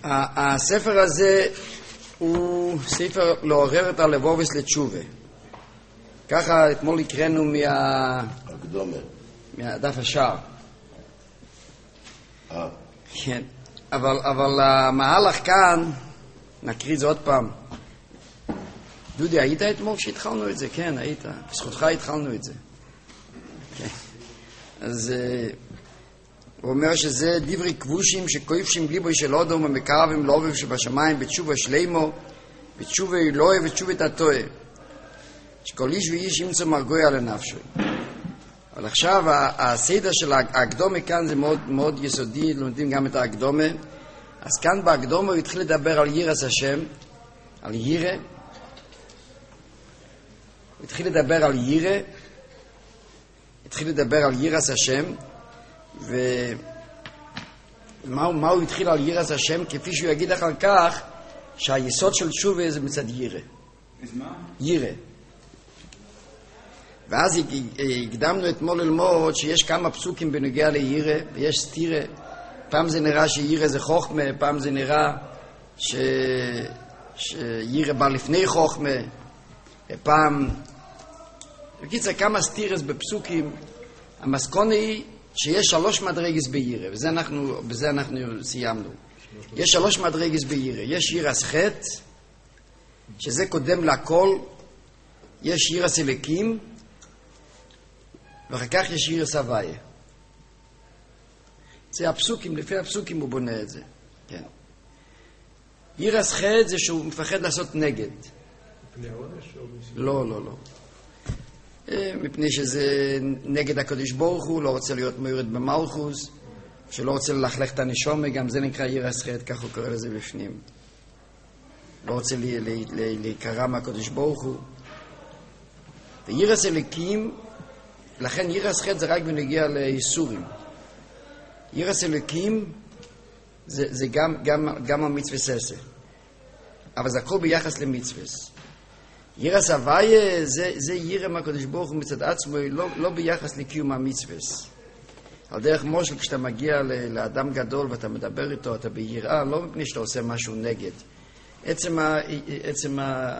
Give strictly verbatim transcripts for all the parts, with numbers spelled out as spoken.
הספר הזה הוא ספר לעורר את הלבובס לתשובה. ככה אתמול הקראנו מה... הקדומה. מהדף השער. אה. כן. אבל, אבל המהלך כאן, נקריא את זה עוד פעם. דודי, היית אתמול שהתחלנו את זה? כן, היית. בזכותך התחלנו את זה. כן. אז הוא אומר שזה דברי כבושים שכויפשים ליבו של אודום ומקרבים לאובב שבשמיים בתשובה שלימו, בתשובה אלוהי ותשובה תתוה. שכל איש ואיש ימצא מרגויה לנפשו. אבל עכשיו הסדר של ההקדומה כאן זה מאוד, מאוד יסודי, לומדים גם את ההקדומה. אז כאן בהקדומה הוא התחיל לדבר על יראת השם, על ירא. הוא התחיל לדבר על ירא, התחיל לדבר על יראת השם, ומה מה הוא התחיל על יראת השם? כפי שהוא יגיד אחר כך, שהיסוד של תשובה זה מצד ירא. אז מה? ירא. ואז הקדמנו אתמול ללמוד שיש כמה פסוקים בנוגע לירא, ויש סתירה. פעם זה נראה שירא זה חוכמה, פעם זה נראה ש... שירא בא לפני חוכמה, פעם... בקיצור, כמה סתירס בפסוקים. המסקונה היא שיש שלוש מדרגס בירא, וזה אנחנו, בזה אנחנו סיימנו. יש שלוש מדרגס בירא. יש יראת חטא, שזה קודם לכל. יש יראת אלוקים, ואחר כך יש יראת הוויה. זה הפסוקים, לפי הפסוקים הוא בונה את זה. כן. יראת חטא זה שהוא מפחד לעשות נגד. מפני עונש או מפני? לא, לא, לא. מפני שזה נגד הקדוש ברוך הוא, לא רוצה להיות מיורד במלכוס, שלא רוצה ללכלך את הנשמה, גם זה נקרא יראת חטא, כך הוא קורא לזה בפנים. לא רוצה להיקרא מהקדוש ברוך הוא. ויראת אלוקים, לכן יראת חטא זה רק בנגיע לאיסורים. יראת אלוקים זה, זה גם, גם, גם המצווה ססה. אבל זה הכל ביחס למצווה. יראת הוויה זה, זה ירא מהקדוש ברוך הוא מצד עצמו, לא, לא ביחס לקיום המצווה. על דרך מושל, כשאתה מגיע לאדם גדול ואתה מדבר איתו, אתה ביראה, לא מפני שאתה עושה משהו נגד. עצם ה... עצם ה...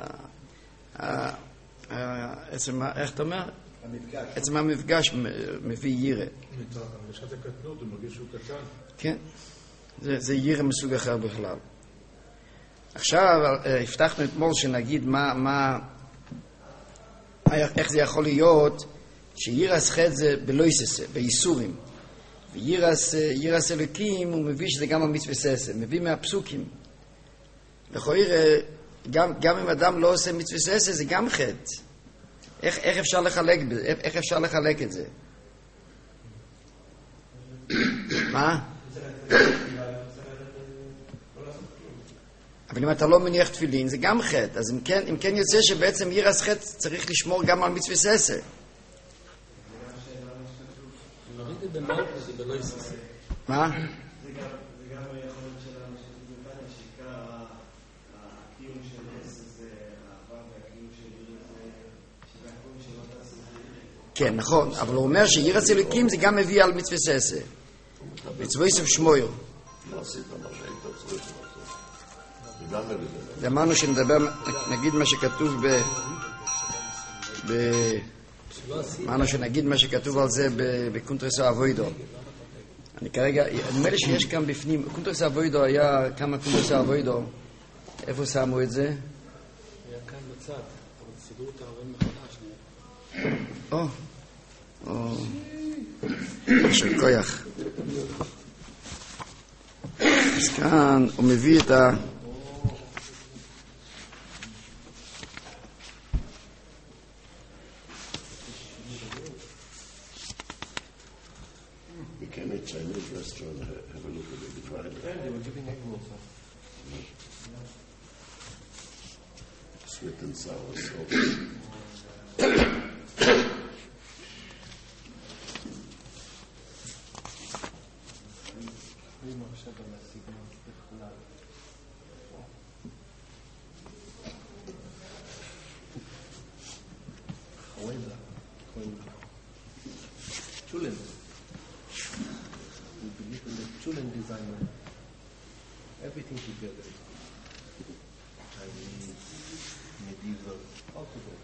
עצם ה... איך אתה אומר? המפגש. עצם המפגש מביא ירא. הרגשת הקטנות, הוא מרגיש שהוא קטן. כן. זה, זה ירא מסוג אחר בכלל. עכשיו, הבטחנו אתמול שנגיד מה, מה, איך זה יכול להיות שיראת חטא זה בלויססה, באיסורים. ויראת אלוקים הוא מביא שזה גם המצווה ססה, מביא מהפסוקים. לכאורה, גם, גם אם אדם לא עושה מצווה ססה, זה גם חטא. איך, איך אפשר לחלק בזה? איך, איך אפשר לחלק את זה? מה? אבל אם אתה לא מניח תפילין, זה גם חטא. אז אם כן, אם כן יוצא שבעצם יראת חטא צריך לשמור גם על מצווה ססה. מה? זה גם היכולת שלנו שבמיוחד שעיקר הקיום של עץ זה העבר והקיום של יראת זה שהקיום שלא תעשה זה כן, נכון. אבל הוא אומר שיראת אלוקים זה גם מביא על מצווה ססה. מצווה סוף שמויר. לא עשית מה שהיית צריך לעשות. זה אמרנו שנדבר, נגיד מה שכתוב ב... ב... אמרנו שנגיד מה שכתוב על זה בקונטרס האבוידו. אני כרגע, נדמה לי שיש כאן בפנים, קונטרס האבוידו היה כמה קונטרס האבוידו. איפה שמו את זה? היה כאן בצד, אבל סידרו את הארון מחדש. או, או, של כויח. אז כאן הוא מביא את ה... Chinese restaurant, have a look at it, try it. Yeah, they were giving egg rolls. Sweet and sour sauce. Chulin designer. everything together. Chinese, medieval, all together.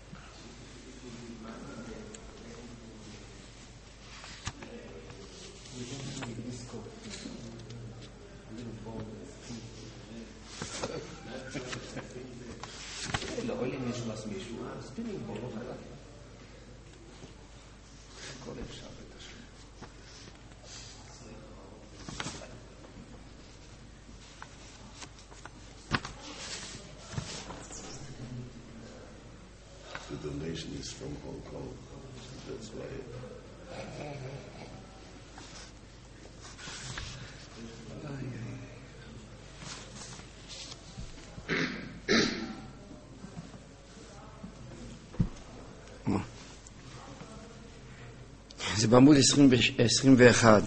We don't need this coat. A little ball is לא, אוי לי נשמס מישהו, ספינינג בול, לא חלק. הכל אפשר בתשלום. The donation is from Hong Kong. That's why. זה בעמוד עשרים ואחת.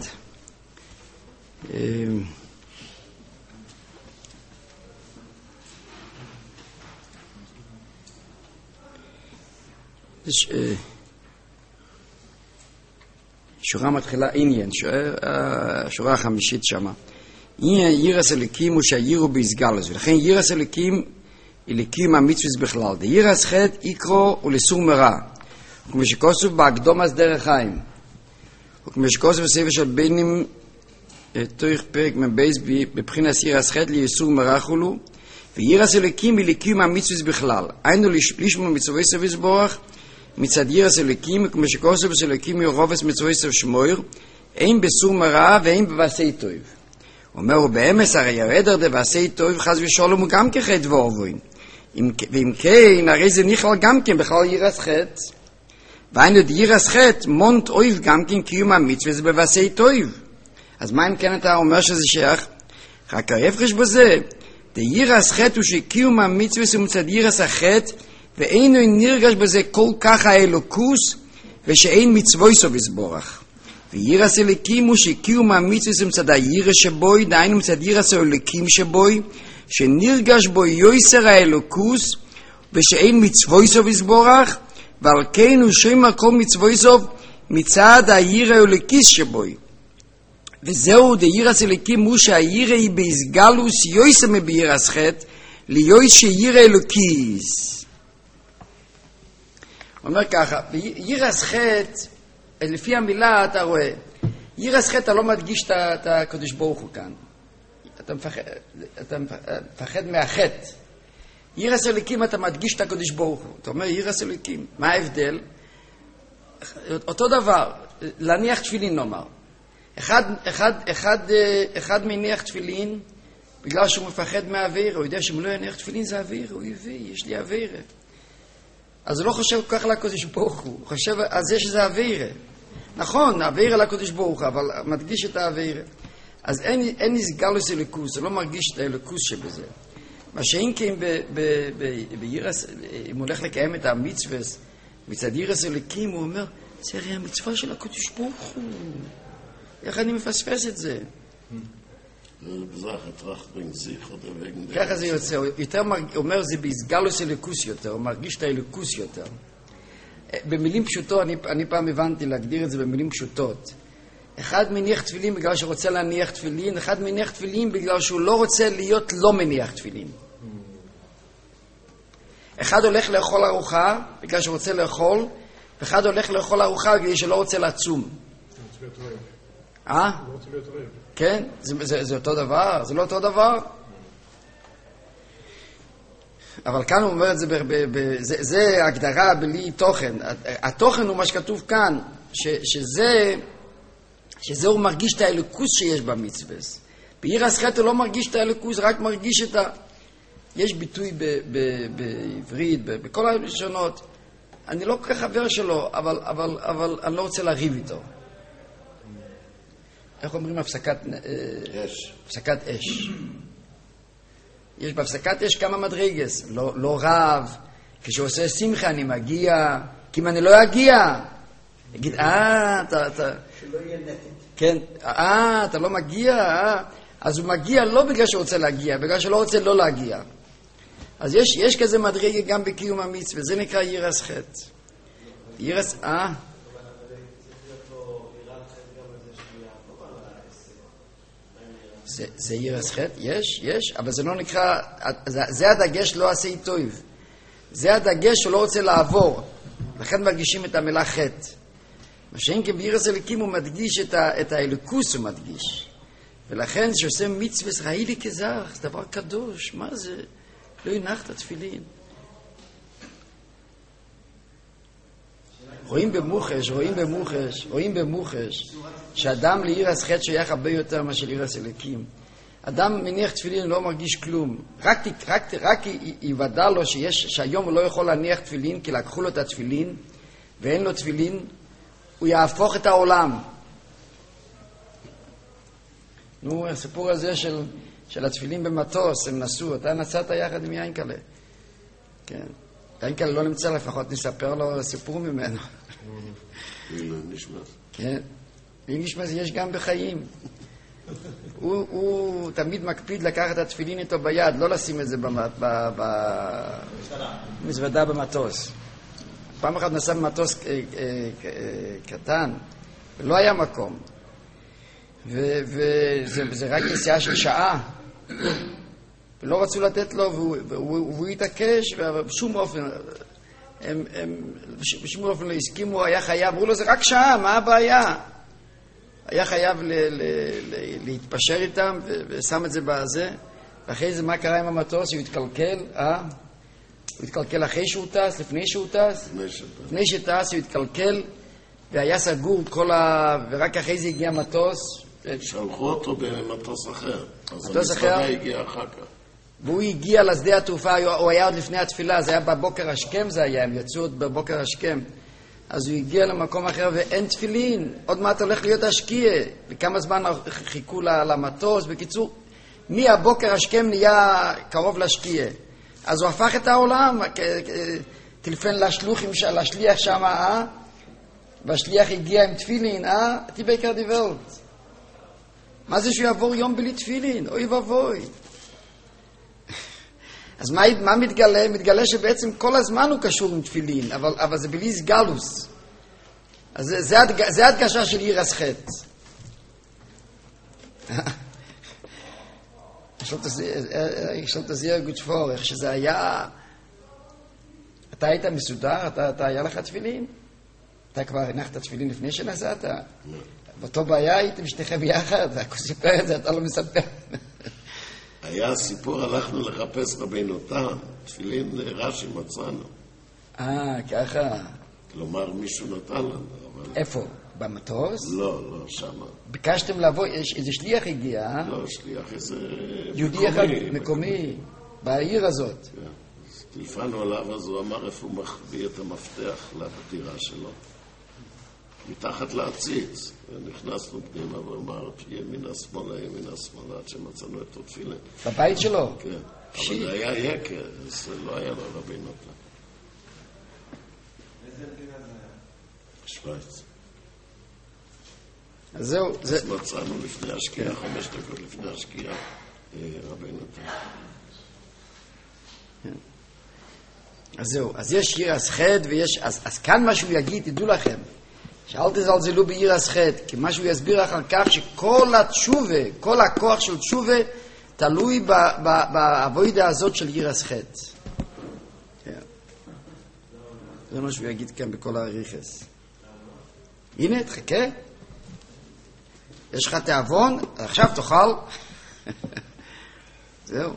שורה מתחילה עניין, שורה החמישית שמה. עניין ירס אלוקים הוא שהירו בהסגלוס, ולכן ירס אלוקים אלוקים המצווס בכלל. ירס חטא יקרו ולסור מרע. וכמו שכוסוף בהקדומס דרך חיים. וכמו שכוסוף בספר של בינים תורך פרק מבייס בבחינת ירס חטא ליסור מרע חולו. וירס אלוקים אלוקים המצווס בכלל. היינו לשמור מצווי סביס בורח. מצד ירס אלוקים, כמו שכוסוף אלוקים ירובס מצווי סב שמויר, אין בסור מרע ואין בבעשי טוב. אומר הוא באמס, הרי ירדר דבעשי טוב חס ושלום הוא גם כחטא ועובוין. ואם כן, הרי זה נכלל גם כן בכלל ירס חטא. והיינו דירס חטא מונט אויב גם כן קיום המצווה זה בבעשי טוב. אז מה אם כן אתה אומר שזה שייך? רק ההפרש בזה, דירס חטא הוא שקיום המצווה זה מצד ירס החטא, ואינו נרגש בזה כל כך האלוקוס, ושאין מצווי סו בסבורך. וירס אלוקים הוא שקיום המצווה זה מצד הירס שבוי, דהיינו מצד ירס האלוקים שבוי, שנרגש בו יויסר האלוקוס, ושאין מצווי סו בסבורך, ועל כן הוא שם כל מצווי סו מצד הירס האלוקיס שבוי. וזהו דירס אלוקים הוא שהירס היא בהסגלוס יויסר מבירס חטא, ליויס שירס אלוקיס. הוא אומר ככה, ירס חטא, לפי המילה אתה רואה, ירס חטא אתה לא מדגיש את הקדוש ברוך הוא כאן. אתה מפחד, אתה מפחד מהחטא. ירס אלוקים אתה מדגיש את הקדוש ברוך הוא. אתה אומר ירס אלוקים, מה ההבדל? אותו דבר, להניח תפילין נאמר. אחד, אחד, אחד, אחד מניח תפילין, בגלל שהוא מפחד מהעביר, הוא יודע שאם לא יניח תפילין זה עביר, הוא יביא, יש לי עביר. אז הוא לא חושב כל כך על הקדוש ברוך הוא, הוא חושב על זה שזה אוויר. נכון, אוויר על הקדוש ברוך הוא, אבל מדגיש את האוויר. אז אין, אין נסגלוס אלוקוס, הוא לא מרגיש את האלוקוס שבזה. מה שאין כן בירס, אם הוא הולך לקיים את המצווה, מצד ירס אלוקים, הוא אומר, זה הרי המצווה של הקדוש ברוך הוא. איך אני מפספס את זה? ככה זה יוצא, הוא יותר אומר זה בהסגלוס אלוקוס יותר, הוא מרגיש את האלוקוס יותר. במילים פשוטות, אני, אני פעם הבנתי להגדיר את זה במילים פשוטות. אחד מניח תפילין בגלל שהוא רוצה להניח תפילין, אחד מניח תפילין בגלל שהוא לא רוצה להיות לא מניח תפילין. אחד הולך לאכול ארוחה בגלל שהוא רוצה לאכול, ואחד הולך לאכול ארוחה בגלל שלא רוצה לעצום. אה? כן? זה, זה, זה אותו דבר? זה לא אותו דבר? אבל כאן הוא אומר את זה, ב, ב, ב, זה, זה הגדרה בלי תוכן. התוכן הוא מה שכתוב כאן, ש, שזה, שזה הוא מרגיש את האלוקוס שיש במצווה. בירס חטא הוא לא מרגיש את האלוקוס, רק מרגיש את ה... יש ביטוי ב, ב, בעברית, ב, בכל הלשונות. אני לא כל כך חבר שלו, אבל, אבל, אבל אני לא רוצה להריב איתו. איך אומרים הפסקת אש? הפסקת אש. יש בהפסקת אש כמה מדרגס. לא, לא רב. כשהוא עושה שמחה אני מגיע. כי אם אני לא אגיע, יגיד, אה, אתה... אתה... שלא יהיה נתק. כן, אה, אתה לא מגיע, אה. אז הוא מגיע לא בגלל שהוא רוצה להגיע, בגלל שהוא לא רוצה לא להגיע. אז יש, יש כזה מדרגה גם בקיום המצווה. זה נקרא ירס חטא. ירס, אה? זה, זה ירס חטא? יש, יש, אבל זה לא נקרא, זה, זה הדגש לא עשה טוב. זה הדגש שהוא לא רוצה לעבור. לכן מרגישים את המילה חטא. מה שאין כן בירס אליקים הוא מדגיש את, ה, את האלוקוס הוא מדגיש. ולכן שעושה מצווה ראילי כזך, זה דבר קדוש, מה זה? לא ינחת התפילין. רואים במוחש, רואים במוחש, רואים במוחש, שאדם לירס חטא שייך הרבה יותר מאשר לירס אליקים. אדם מניח תפילין לא מרגיש כלום. רק, רק, רק יוודע לו שיש, שהיום הוא לא יכול להניח תפילין, כי לקחו לו את התפילין, ואין לו תפילין, הוא יהפוך את העולם. נו, הסיפור הזה של, של התפילין במטוס, הם נסעו, אתה נסעת יחד עם יינקלה. כן. יינקלה לא נמצא, לפחות נספר לו סיפור ממנו. הנה נשמע. כן. הנה נשמע, יש גם בחיים. הוא, הוא תמיד מקפיד לקחת את התפילין איתו ביד, לא לשים את זה במזוודה במטוס. פעם אחת נסע במטוס קטן, ולא היה מקום. וזה רק נסיעה של שעה. ולא רצו לתת לו, והוא התעקש, ובשום אופן, הם בשום אופן לא הסכימו, היה חייב, אמרו לו, זה רק שעה, מה הבעיה? היה חייב להתפשר איתם, ושם את זה בזה, ואחרי זה מה קרה עם המטוס? הוא התקלקל, אה? הוא התקלקל אחרי שהוא טס, לפני שהוא טס? לפני שטס הוא התקלקל, והיה סגור כל ה... ורק אחרי זה הגיע מטוס. שלחו אותו במטוס אחר. מטוס אחר. אז המספדה הגיע אחר כך. והוא הגיע לשדה התעופה, הוא היה עוד לפני התפילה, זה היה בבוקר השכם זה היה, הם יצאו עוד בבוקר השכם. אז הוא הגיע למקום אחר ואין תפילין, עוד מעט הולך להיות השקיע. וכמה זמן חיכו למטוס, בקיצור, מהבוקר השכם נהיה קרוב לשקיע. אז הוא הפך את העולם, טלפן לשלוחים, לשליח שם, אה? והשליח הגיע עם תפילין, אה? תיבקר די ולט. מה זה שהוא יעבור יום בלי תפילין? אוי ואבוי. אז מה, מה מתגלה? מתגלה שבעצם כל הזמן הוא קשור עם תפילין, אבל, אבל זה בליס גלוס. אז זה, זה, הדג, זה הדגשה של ירס חטא. יש לו תזיר גוד פור, איך שזה היה... אתה היית מסודר? אתה, אתה היה לך תפילין? אתה כבר הנחת תפילין לפני שנסעת? באותו בעיה הייתם שתיכם ביחד, אתה סיפר את זה, אתה לא מספר. היה סיפור, הלכנו לחפש רבינו תם, תפילין רש"י מצאנו. אה, ככה. כלומר, מישהו נתן לנו. אבל... איפה? במטוס? לא, לא, שמה. ביקשתם לבוא, איזה שליח הגיע, אה? לא, שליח איזה... יהודי אחד מקומי, בעיר הזאת. כן. טלפנו עליו, אז הוא אמר איפה הוא מחביא את המפתח לפטירה שלו. מתחת להציץ. נכנסנו פנימה ואמר, ימינה שמאלה, ימינה שמאלה, עד שמצאנו את התפילין. בבית שלו? כן. אבל זה היה יקר, זה לא היה לו רבינו תם. איזה מדינה זה היה? שוויץ. אז זהו, זה... אז מצאנו לפני השקיעה, חמש דקות לפני השקיעה, רבינו תם. אז זהו, אז יש ירס חטא ויש... אז, אז כאן מה שהוא יגיד, תדעו לכם, שאל תזלזלו בירס חטא, כי מה שהוא יסביר אחר כך, שכל התשובה, כל הכוח של תשובה, תלוי בעבודה הזאת של ירס חטא. זה מה שהוא יגיד כאן בכל העריכס. הנה, תחכה. יש לך תאבון, עכשיו תאכל. זהו.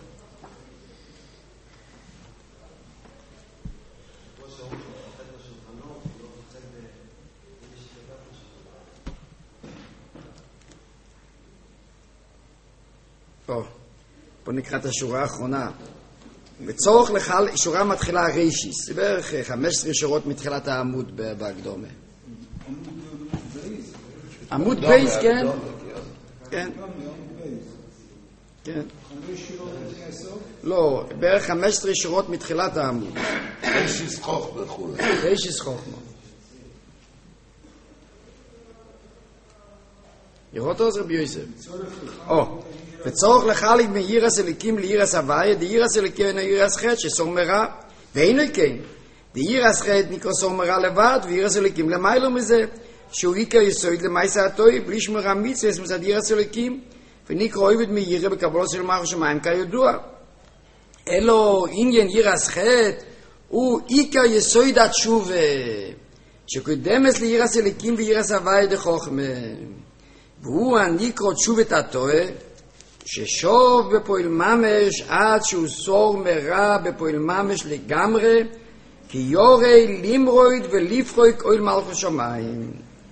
פה, פה נקרא את השורה האחרונה. בצורך לחל, שורה מתחילה ריישיס, זה בערך חמש עשרה שורות מתחילת העמוד בהקדומה. עמוד בייס, כן? כן. כן. לא, בערך חמש עשרה שורות מתחילת העמוד. ריישיס חוכמה וכו'. ריישיס חוכמה. יראות עוזר ביוסף. או, וצורך לחליק מירס אליקים לירס הוויה, די ירס אליקים אינו ירס חטא שסומרה, ואינו כן. די ירס חטא נקרא סומרה לבד, וירס אליקים למיילו מזה, שהוא עיקר יסוד למייסה הטוי, בלי שמרה מצווה מצד ירס אליקים, ונקרא עובד מירא בקבלו של מלכות שמיים כידוע. אלו עניין יראת חטא הוא עיקר יסוד התשובה, שקודמת ליראת אלוקים ויראת הוויה דחוכמה. והוא הנקרא תשובת הטועה, ששוב בפועל ממש עד שהוא סור מרע בפועל ממש לגמרי, כי יורי למרויד ולפרויק אוהל מלכות שמיים.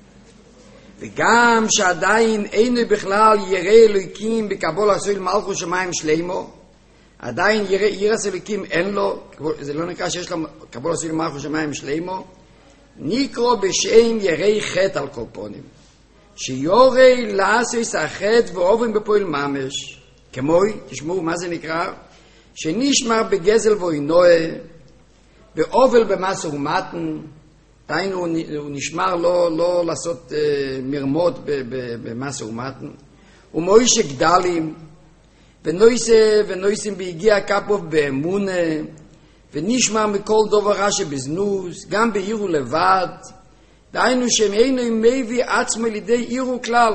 וגם שעדיין אינו בכלל ירא אלוקים בקבול עשוי מלכות שמיים שלמו, עדיין יראת אלוקים אין לו, זה לא נקרא שיש לו קבול עשוי מלכות שמיים שלמו, נקרא בשם ירא חטא על קופונים, שיורי לעשויס החטא ועוברים בפועל ממש, כמוי, תשמעו מה זה נקרא, שנשמר בגזל ואינוה, בעובל במס ומתן, דיינו הוא נשמר לא, לא לעשות uh, מרמות במס ומתן, ומוישה גדלים, ונויסה ונויסים בהגיע כפוב באמונה, ונשמר מכל דובר רע שבזנוז, גם בעירו לבד, דיינו שהם אינו מביא עצמו לידי עירו כלל.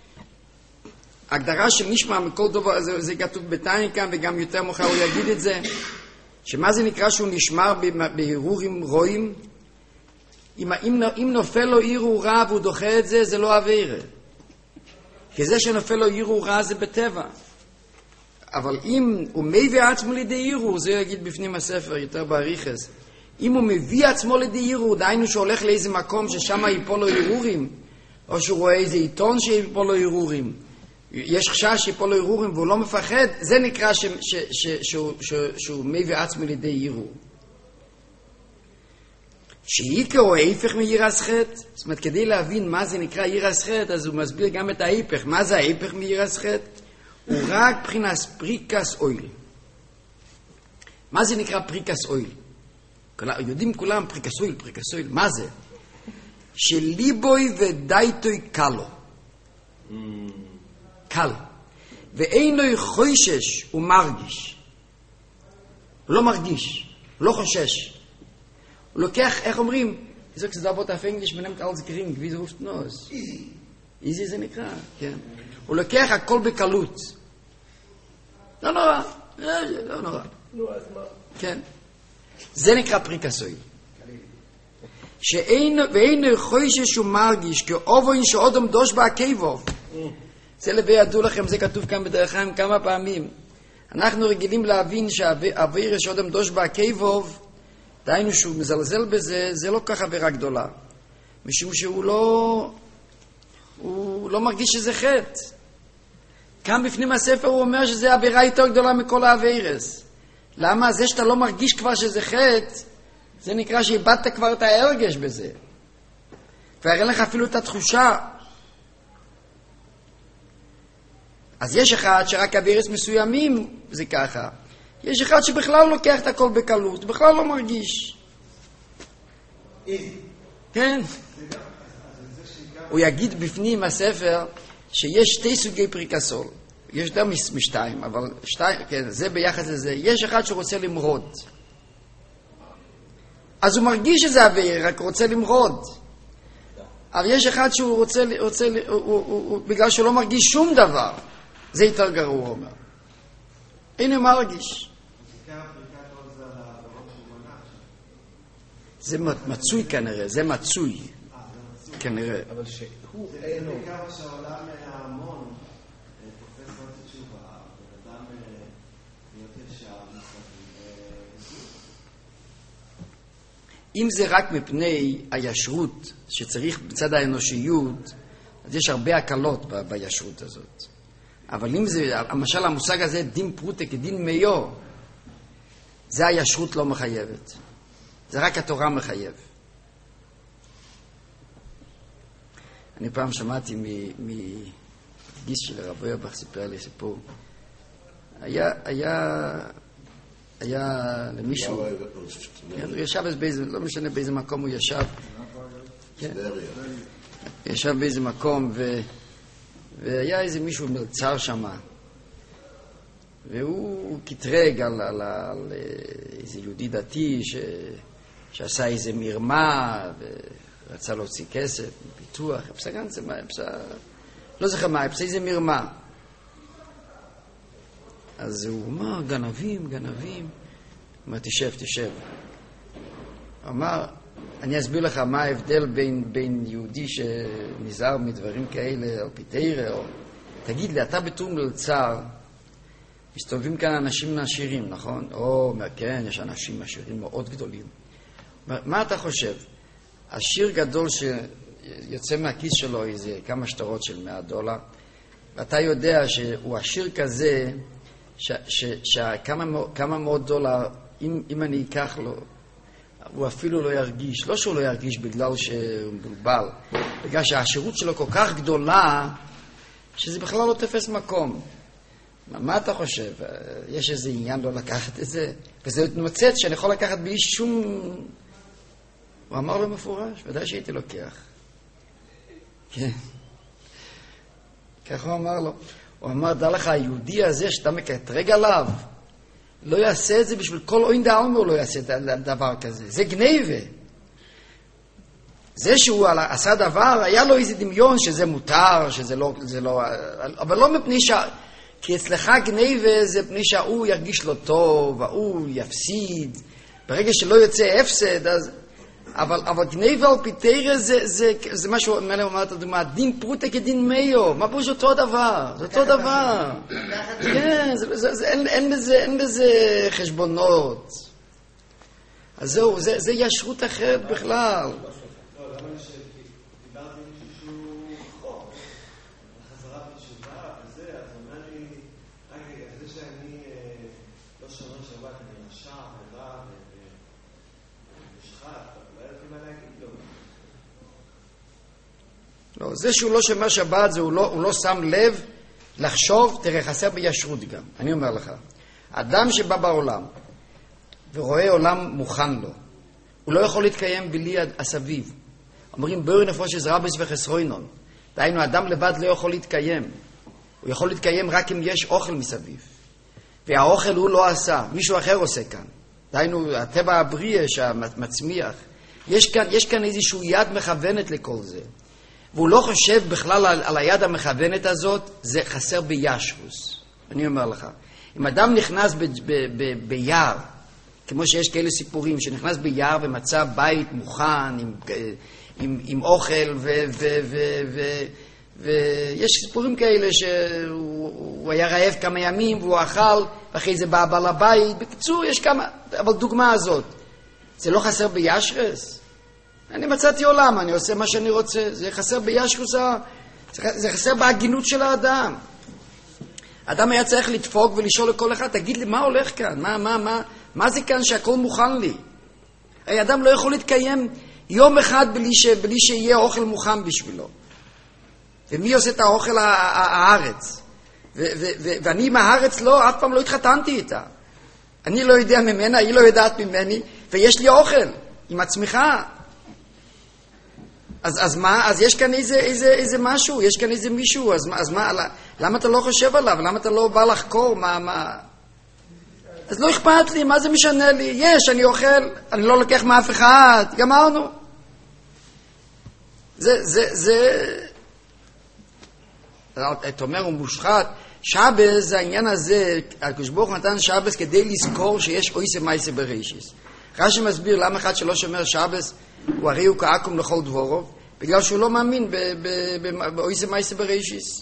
הגדרה של נשמע מכל דבר, זה, זה כתוב בתניא כאן, וגם יותר מאוחר הוא יגיד את זה, שמה זה נקרא שהוא נשמר בהירורים רואים? אם, אם, אם נופל לו עירו רע והוא דוחה את זה, זה לא עבירה. כי זה שנופל לו עירו רע זה בטבע. אבל אם הוא מביא עצמו לידי עירו, זה יגיד בפנים הספר, יותר בעריכס, אם הוא מביא עצמו לידי עירו, דיינו שהולך לאיזה מקום ששם ייפול לו עירורים, או שהוא רואה איזה עיתון שיפול לו עירורים, יש חשש שיפול לו עירורים והוא לא מפחד, זה נקרא ש, ש, ש, שהוא, ש, שהוא מביא עצמו לידי עירור. שעיקר הוא ההיפך מיראת חטא, זאת אומרת, כדי להבין מה זה נקרא יראת חטא, אז הוא מסביר גם את ההיפך. מה זה ההיפך מיראת חטא? הוא רק מבחינת פריקס אויל. מה זה נקרא פריקס אויל? יודעים כולם פריקס אויל, פריקס אויל, מה זה? שליבוי ודייטוי קלו. קל. ואינו חושש הוא מרגיש. הוא לא מרגיש, הוא לא חושש. הוא לוקח, איך אומרים? איזה כזה דבות auf Englisch, מנהמת alles gering, wie זה רופט נוס? איזי. איזי זה נקרא, כן. הוא לוקח הכל בקלות. לא נורא, לא נורא. נו, אז מה? כן. זה נקרא פריקסוי. ואינו חושש הוא מרגיש, כאובוין שעודם דוש בעקבוב. זה לבי ידעו לכם, זה כתוב כאן בדרך כלל כמה פעמים. אנחנו רגילים להבין שהעבירה שעודם דוש בעקבוב, דיינו שהוא מזלזל בזה, זה לא כך עבירה גדולה. משום שהוא לא, הוא לא מרגיש שזה חטא. כאן בפנים הספר הוא אומר שזה עבירה יותר גדולה מכל העבירס. למה? זה שאתה לא מרגיש כבר שזה חטא, זה נקרא שאיבדת כבר את ההרגש בזה. כבר אין לך אפילו את התחושה. אז יש אחד שרק עבירס מסוימים זה ככה. יש אחד שבכלל לוקח את הכל בקלות, בכלל לא מרגיש. כן. הוא יגיד בפנים הספר שיש שתי סוגי פריקסול. יש יותר משתיים, אבל שתיים, כן, זה ביחס לזה. יש אחד שרוצה למרוד. אז הוא מרגיש שזה עביר, רק רוצה למרוד. אבל יש אחד שהוא רוצה, רוצה הוא, הוא, הוא, הוא, בגלל שהוא לא מרגיש שום דבר. זה יותר גרוע, הוא אומר. הנה מרגיש. זה מצוי כנראה, זה מצוי. כנראה. אבל שהוא אינו. זה בעיקר שהעולם ההמון תופס רק את תשובה, ואדם להיות ישר מסביב. אם זה רק מפני הישרות שצריך בצד האנושיות, אז יש הרבה הקלות ב- בישרות הזאת. אבל אם זה, למשל המושג הזה, דין פרוטה כדין מיו, זה הישרות לא מחייבת. זה רק התורה מחייב. אני פעם שמעתי מגיס של הרב אוירבך, סיפר לי סיפור. היה, היה, היה למישהו, הוא ישב באיזה, לא משנה באיזה מקום הוא ישב. ישב באיזה מקום ו... והיה איזה מישהו מלצר שם, והוא קטרג על, על, על איזה יהודי דתי ש, שעשה איזה מרמה ורצה להוציא כסף, ביטוח, פסגן זה מה, פסה, לא זוכר מה, פסה איזה מרמה. אז הוא אמר, גנבים, גנבים. הוא אמר, תשב, תשב. הוא אמר, אני אסביר לך מה ההבדל בין, בין יהודי שנזהר מדברים כאלה, או פיתירה, או... תגיד לי, אתה בתור מלצר, מסתובבים כאן אנשים עשירים, נכון? או, כן, יש אנשים עשירים מאוד גדולים. מה אתה חושב? עשיר גדול שיוצא מהכיס שלו איזה כמה שטרות של מאה דולר, ואתה יודע שהוא עשיר כזה, שכמה מאות דולר, אם, אם אני אקח לו, הוא אפילו לא ירגיש, לא שהוא לא ירגיש בגלל שהוא מבולבל, בגלל שהעשירות שלו כל כך גדולה, שזה בכלל לא תופס מקום. מה, מה אתה חושב? יש איזה עניין לא לקחת את זה? וזה נוצץ שאני יכול לקחת בלי שום... הוא אמר לו מפורש, ודאי שהייתי לוקח. כן. ככה הוא אמר לו. הוא אמר, דע לך, היהודי הזה שאתה מקטרג עליו, לא יעשה את זה בשביל כל אוין דאלמו, לא יעשה את הדבר כזה. זה גניבה. זה שהוא עשה דבר, היה לו איזה דמיון שזה מותר, שזה לא, זה לא, אבל לא מפני ש... כי אצלך גניבה זה מפני שההוא ירגיש לו טוב, ההוא יפסיד. ברגע שלא יוצא הפסד, אז... אבל, אבל גניבה על פיתירה זה, זה, זה מה שהוא אומר את הדוגמה, דין פרוטה כדין מיו, מה פה זה אותו דבר, זה אותו דבר. כן, זה, זה, זה, אין, אין בזה, אין בזה חשבונות. אז זהו, זה, זה ישרות אחרת בכלל. לא, זה שהוא לא שומר שבת, זה הוא לא, הוא לא שם לב לחשוב, תראה, חסר בישרות גם. אני אומר לך, אדם שבא בעולם ורואה עולם מוכן לו, הוא לא יכול להתקיים בלי הסביב. אומרים, בואו נפוש את רבס וחסרוינון. דהיינו, אדם לבד לא יכול להתקיים. הוא יכול להתקיים רק אם יש אוכל מסביב. והאוכל הוא לא עשה, מישהו אחר עושה כאן. דהיינו, הטבע הבריא שמצמיח. יש כאן, יש כאן איזשהו יד מכוונת לכל זה. והוא לא חושב בכלל על, על היד המכוונת הזאת, זה חסר בישרוס. אני אומר לך, אם אדם נכנס ב, ב, ב, ביער, כמו שיש כאלה סיפורים, שנכנס ביער ומצא בית מוכן, עם, עם, עם אוכל, ו, ו, ו, ו, ויש סיפורים כאלה שהוא היה רעב כמה ימים, והוא אכל, ואחרי זה בא בעל הבית. בקיצור, יש כמה, אבל דוגמה הזאת, זה לא חסר בישרוס? אני מצאתי עולם, אני עושה מה שאני רוצה. זה חסר בישרוס, זה חסר בהגינות של האדם. האדם היה צריך לדפוק ולשאול לכל אחד, תגיד לי, מה הולך כאן? מה, מה, מה, מה זה כאן שהכל מוכן לי? האדם לא יכול להתקיים יום אחד בלי, ש, בלי שיהיה אוכל מוכן בשבילו. ומי עושה את האוכל הארץ? ו, ו, ו, ואני עם הארץ לא, אף פעם לא התחתנתי איתה. אני לא יודע ממנה, היא לא יודעת ממני, ויש לי אוכל עם הצמיחה. אז, אז מה? אז יש כאן איזה, איזה, איזה משהו, יש כאן איזה מישהו, אז, אז מה, למה אתה לא חושב עליו? למה אתה לא בא לחקור? מה, מה? אז לא אכפת לי, מה זה משנה לי? יש, אני אוכל, אני לא לוקח מאף אחד, גמרנו. זה, זה, זה... אתה אומר, הוא מושחת. שבס, זה העניין הזה, הקדוש ברוך הוא נתן שבס כדי לזכור שיש אויסה מייסה בראשיס. רש"י מסביר למה אחד שלא שומר שבס, הוא הרי הוא כעקום לכל דבורוב, בגלל שהוא לא מאמין באויסה מייסה בראשיס.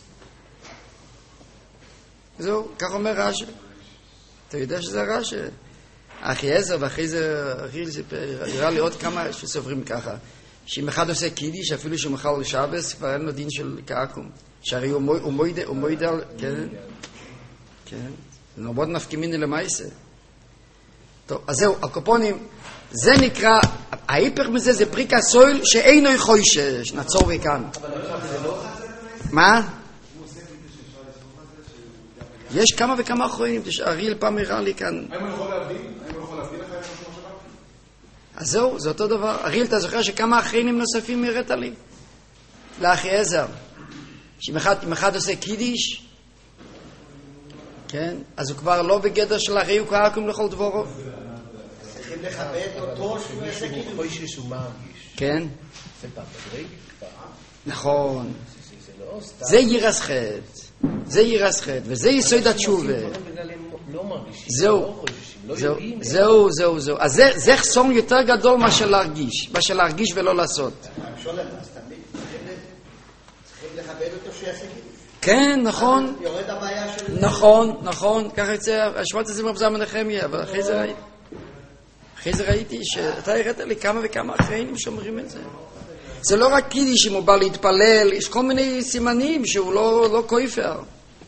זהו, כך אומר רש"י. אתה יודע שזה רש"י. אחי עזר ואחרי זה, אחי סיפר, נראה לי עוד כמה שסופרים ככה, שאם אחד עושה קידיש, אפילו שהוא מחל לשבס, כבר אין לו דין של כעקום. שהרי הוא מויד על... כן, כן. זה מאוד נפקימיני למייסה. טוב, אז זהו, הקופונים, זה נקרא, ההיפך מזה זה פריקה סויל שאינו חוישש, נעצור וכאן. מה? יש כמה וכמה אחרונים, אריאל פעם הראה לי כאן. האם הוא יכול להבדיל? האם הוא יכול להבדיל לך משהו שבא? אז זהו, זה אותו דבר. אריאל, אתה זוכר שכמה אחרונים נוספים הראת לי? לאחי עזר. שאם אחד, אם אחד עושה קידיש, כן, אז הוא כבר לא בגדר של הרי הוא כעקום לכל דבורוב. צריכים לכבד אותו שהוא יעשה קידיש. חוישש שהוא מרגיש. כן. זה במדרג כבר. נכון. זה לא סתם. זה ירס חטא. זה ירס חטא, וזה יסוד התשובה. לא מרגישים. זהו, זהו, זהו, זהו, זהו. אז זה, זה חסום יותר גדול מאשר להרגיש, מאשר להרגיש ולא לעשות. שולם, אז תמיד צריכים לכבד אותו שיעשה קידוש. כן, נכון. יורד הבעיה של... נכון, נכון, ככה יצא, השמעת את זה מרבזר מנחמיה, אבל אחרי זה ראיתי, אחרי זה ראיתי שאתה הראת לי כמה וכמה אחרים שאומרים את זה. זה לא רק קידיש אם הוא בא להתפלל, יש כל מיני סימנים שהוא לא, לא כופר.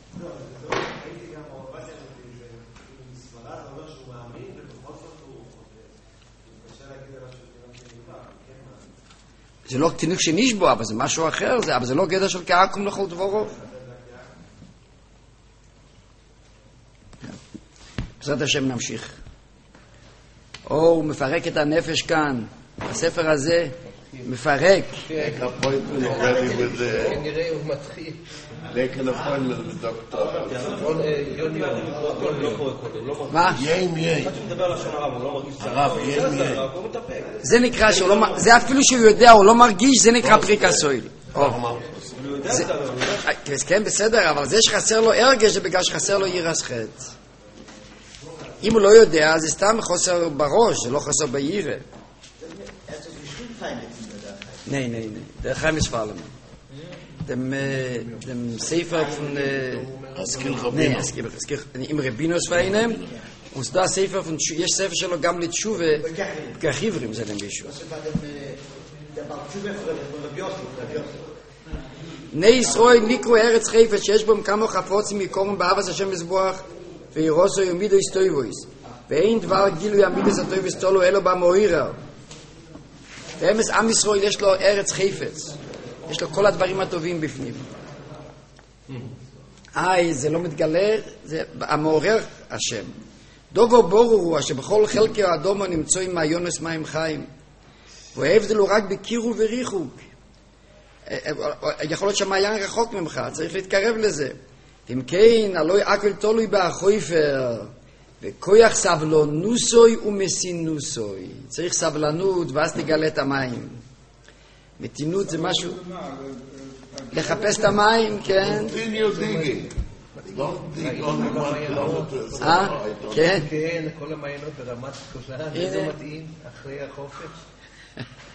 זה לא תינוק שנשבו, אבל זה משהו אחר, זה, אבל זה לא גדר של כעקום לכל דברו. בעזרת השם נמשיך. או, הוא מפרק את הנפש כאן. הספר הזה מפרק. נראה הוא מתחיל. לקן הפוינמנט בדוקטור. מה? יים יים. הרב, יים יים. זה נקרא, זה אפילו שהוא יודע, הוא לא מרגיש, זה נקרא פריקה סויל. כן, בסדר, אבל זה שחסר לו הרגש זה בגלל שחסר לו יראת חטא. אם הוא לא יודע, זה סתם חוסר בראש, זה לא חוסר בירא. Nee, nee, nee. Der Chaim ist fallen. Dem, äh, dem Sefer von... Äh, nee, es gibt, es gibt im Rabbinos Vereinem. Und da Sefer von... יש ספר שלו גם לתשובה, כחיברים זה להם בישהו. בני ישראל נקראו ארץ חפץ שיש בהם כמה חפוצים יקורם באהבת השם מזבוח וירוסו יומידו הסטויבויס ואין דבר גילוי המידס הטויבוס תולו אלו במוירה ואמס עם ישראל יש לו ארץ חפץ יש לו כל הדברים הטובים בפנים איי זה לא מתגלה זה המעורר השם דובו ברור הוא אשר בכל חלקי האדום נמצא עם מעיונס מים חיים וההבדל הוא רק בקירו וריחוק יכול להיות שהמעיין רחוק ממך צריך להתקרב לזה אם כן הלוי אקל תולוי באחויפר וכויח סבלנוסוי ומסינוסוי צריך סבלנות ואז תגלה את המים מתינות זה משהו לחפש את המים כן אה? כן כן כל המעיינות ברמת קושן זה לא מתאים אחרי החופש